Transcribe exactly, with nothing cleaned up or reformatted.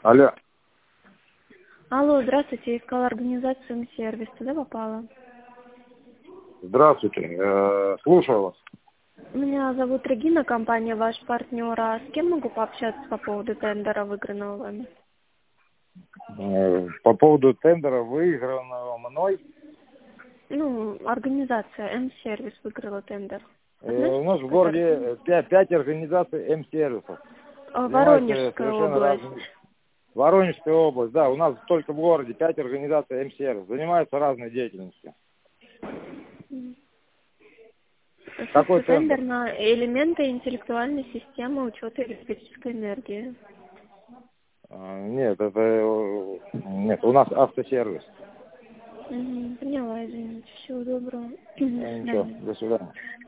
Алло. Алло, здравствуйте, искала организацию М-сервис. Туда попала? Здравствуйте. Э, слушаю вас. Меня зовут Регина, компания «Ваш партнер». А с кем могу пообщаться по поводу тендера, выигранного вами? Э, по поводу тендера, выигранного мной, Ну, организация М-сервис выиграла тендер. э, у Относитесь нас в к этой городе организации? пять, пять организаций М-сервисов. А, Занимаются Воронежская совершенно область. разными. Воронежская область, да, у нас только в городе пять организаций М-сервис. Занимаются разной деятельностью. М. Какой Собственно, тендер тендер? на элементы интеллектуальной системы учета электрической энергии. Э, нет, это... э, Нет, у нас автосервис. Угу, поняла, извините. Всего доброго. Э, До Ничего, свидания. до свидания.